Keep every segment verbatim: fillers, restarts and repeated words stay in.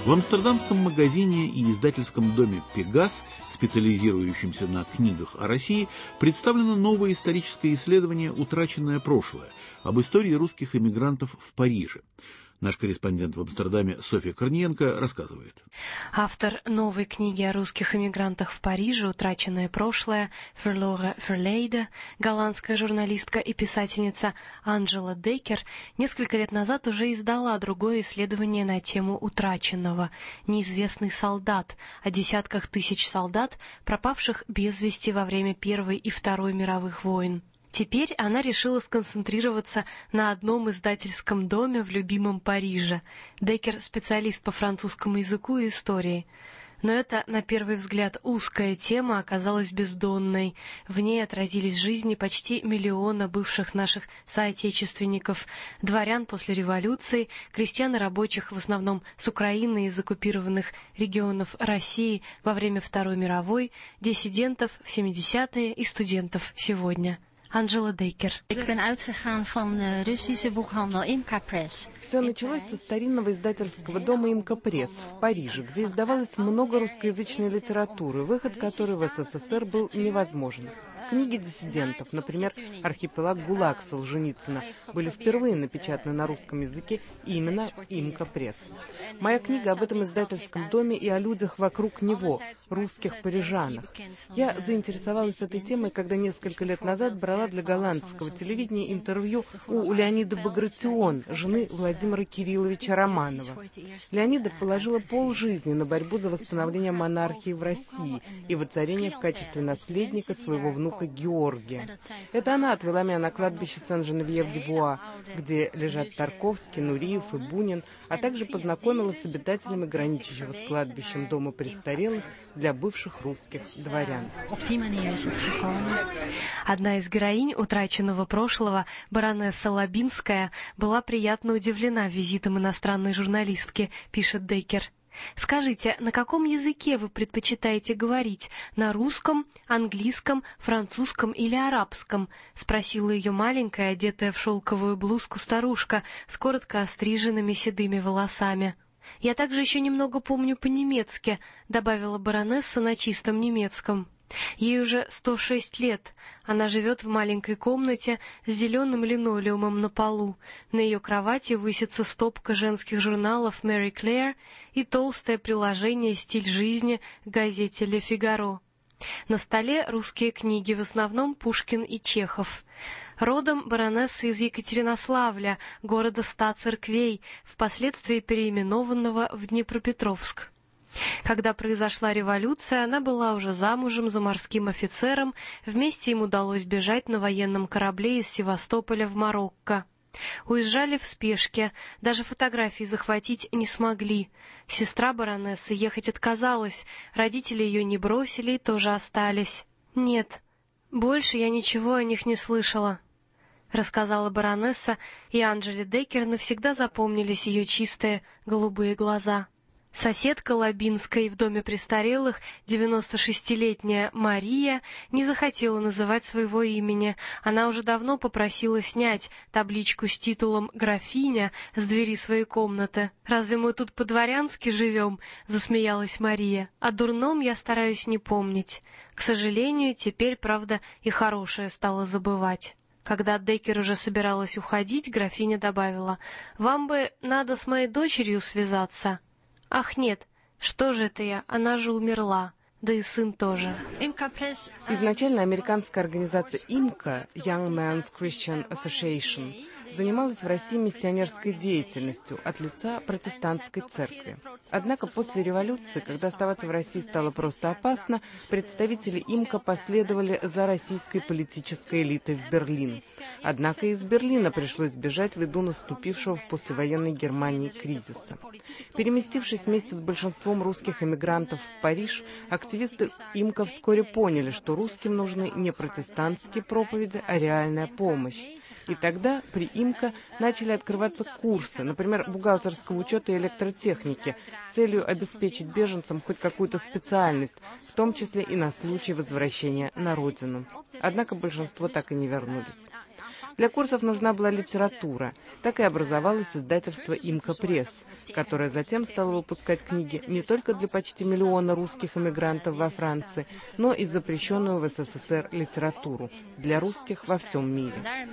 В амстердамском магазине и издательском доме «Пегас», специализирующемся на книгах о России, представлено новое историческое исследование «Утраченное прошлое» об истории русских эмигрантов в Париже. Наш корреспондент в Амстердаме Софья Корниенко рассказывает. Автор новой книги о русских эмигрантах в Париже «Утраченное прошлое» Verloren Verleden, голландская журналистка и писательница Анджела Деккер, несколько лет назад уже издала другое исследование на тему утраченного «Неизвестный солдат», о десятках тысяч солдат, пропавших без вести во время Первой и Второй мировых войн. Теперь она решила сконцентрироваться на одном издательском доме в любимом Париже. Деккер – специалист по французскому языку и истории. Но эта, на первый взгляд, узкая тема оказалась бездонной. В ней отразились жизни почти миллиона бывших наших соотечественников, дворян после революции, крестьян и рабочих, в основном с Украины и из оккупированных регионов России во время Второй мировой, диссидентов в семидесятые и студентов сегодня. Анджела Деккер. Все началось со старинного издательского дома «Имка Пресс» в Париже, где издавалось много русскоязычной литературы, выход которой в СССР был невозможен. Книги диссидентов, например, «Архипелаг ГУЛАГ» Солженицына, были впервые напечатаны на русском языке именно в «Имка Пресс». Моя книга об этом издательском доме и о людях вокруг него, русских парижанах. Я заинтересовалась этой темой, когда несколько лет назад брала для голландского телевидения интервью у Леонида Багратион, жены Владимира Кирилловича Романова. Леонида положила полжизни на борьбу за восстановление монархии в России и воцарение в качестве наследника своего внука Георгия. Это она отвела меня на кладбище Сен-Женевьев-де-Буа, где лежат Тарковский, Нуриев и Бунин, а также познакомила с обитателями граничащего с кладбищем дома престарелых для бывших русских дворян. Одна из героинь утраченного прошлого, баронесса Лабинская, была приятно удивлена визитом иностранной журналистки, пишет Деккер. «Скажите, на каком языке вы предпочитаете говорить? На русском, английском, французском или арабском?» — спросила ее маленькая, одетая в шелковую блузку старушка с коротко остриженными седыми волосами. «Я также еще немного помню по-немецки», — добавила баронесса на чистом немецком. Ей уже сто шесть лет. Она живет в маленькой комнате с зеленым линолеумом на полу. На ее кровати высится стопка женских журналов «Мэри Клэр» и толстое приложение «Стиль жизни» к газете «Ле Фигаро». На столе русские книги, в основном Пушкин и Чехов. Родом баронесса из Екатеринославля, города ста церквей, впоследствии переименованного в Днепропетровск. Когда произошла революция, она была уже замужем за морским офицером, вместе им удалось бежать на военном корабле из Севастополя в Марокко. Уезжали в спешке, даже фотографии захватить не смогли. Сестра баронессы ехать отказалась, родители ее не бросили и тоже остались. «Нет, больше я ничего о них не слышала», — рассказала баронесса, и Анджеле Деккер навсегда запомнились ее чистые голубые глаза. Соседка Лабинской в доме престарелых, девяностошестилетняя Мария, не захотела называть своего имени. Она уже давно попросила снять табличку с титулом «графиня» с двери своей комнаты. «Разве мы тут по-дворянски живем?» — засмеялась Мария. «О дурном я стараюсь не помнить. К сожалению, теперь, правда, и хорошее стало забывать». Когда Деккер уже собиралась уходить, графиня добавила: «Вам бы надо с моей дочерью связаться». «Ах, нет, что же это я, она же умерла, да и сын тоже». Изначально американская организация «Имка» Young Men's Christian Association занималась в России миссионерской деятельностью от лица протестантской церкви. Однако после революции, когда оставаться в России стало просто опасно, представители «Имка» последовали за российской политической элитой в Берлин. Однако из Берлина пришлось бежать ввиду наступившего в послевоенной Германии кризиса. Переместившись вместе с большинством русских эмигрантов в Париж, активисты «Имка» вскоре поняли, что русским нужны не протестантские проповеди, а реальная помощь. И тогда при «Имка» начали открываться курсы, например, бухгалтерского учета и электротехники, с целью обеспечить беженцам хоть какую-то специальность, в том числе и на случай возвращения на родину. Однако большинство так и не вернулись. Для курсов нужна была литература. Так и образовалось издательство «Имка Пресс», которое затем стало выпускать книги не только для почти миллиона русских эмигрантов во Франции, но и запрещенную в СССР литературу для русских во всем мире.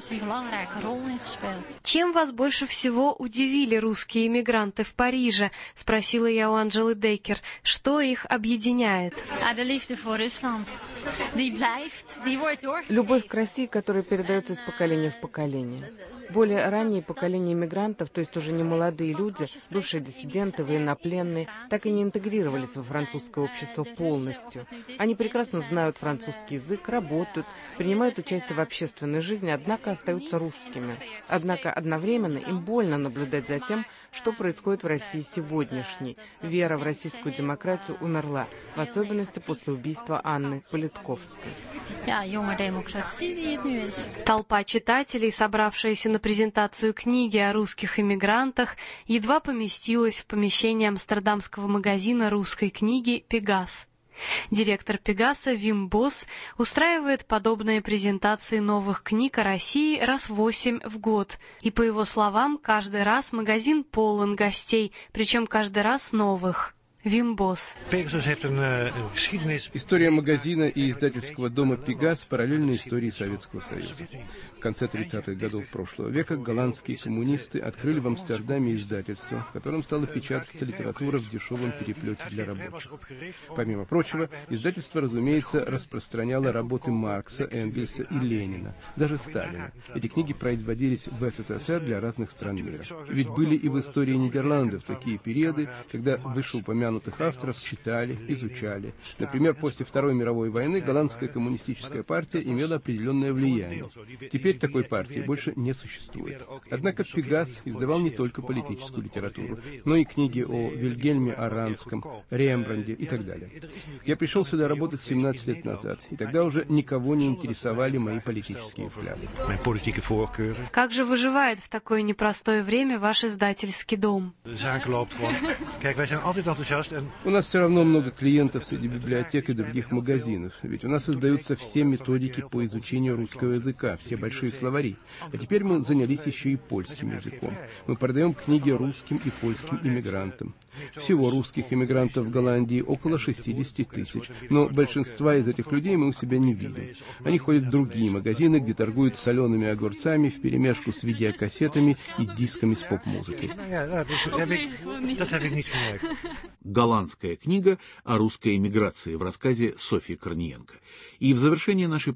Чем вас больше всего удивили русские эмигранты в Париже? Спросила я у Анжелы Дейкер. Что их объединяет? Любовь к России, которая передается из поколения в поколение. Более ранние поколения иммигрантов, то есть уже не молодые люди, бывшие диссиденты, военнопленные, так и не интегрировались во французское общество полностью. Они прекрасно знают французский язык, работают, принимают участие в общественной жизни, однако остаются русскими. Однако одновременно им больно наблюдать за тем, что происходит в России сегодняшней. Вера в российскую демократию умерла, в особенности после убийства Анны Политковской. Толпа читателей, собравшаяся на презентацию книги о русских эмигрантах, едва поместилась в помещении амстердамского магазина русской книги «Пегас». Директор «Пегаса» Вим Босс устраивает подобные презентации новых книг о России раз восемь в год. И, по его словам, каждый раз магазин полон гостей, причем каждый раз новых. Вим Босс. История магазина и издательского дома «Пегас» параллельна истории Советского Союза. В конце тридцатых годов прошлого века голландские коммунисты открыли в Амстердаме издательство, в котором стала печататься литература в дешевом переплете для рабочих. Помимо прочего, издательство, разумеется, распространяло работы Маркса, Энгельса и Ленина, даже Сталина. Эти книги производились в СССР для разных стран мира. Ведь были и в истории Нидерландов такие периоды, когда вышеупомянутые авторов читали, изучали. Например, после Второй мировой войны голландская коммунистическая партия имела определенное влияние. Теперь такой партии больше не существует. Однако «Пегас» издавал не только политическую литературу, но и книги о Вильгельме Аранском, Рембранде и так далее. Я пришел сюда работать семнадцать лет назад, и тогда уже никого не интересовали мои политические взгляды. Как же выживает в такое непростое время ваш издательский дом? У нас все равно много клиентов среди библиотек и других магазинов, ведь у нас издаются все методики по изучению русского языка, все большие словари. А теперь мы занялись еще и польским языком. Мы продаем книги русским и польским иммигрантам. Всего русских иммигрантов в Голландии около шестьдесят тысяч, но большинства из этих людей мы у себя не видим. Они ходят в другие магазины, где торгуют солеными огурцами вперемешку с видеокассетами и дисками с поп-музыкой. Голландская книга о русской эмиграции в рассказе Софьи Корниенко. И в завершение нашей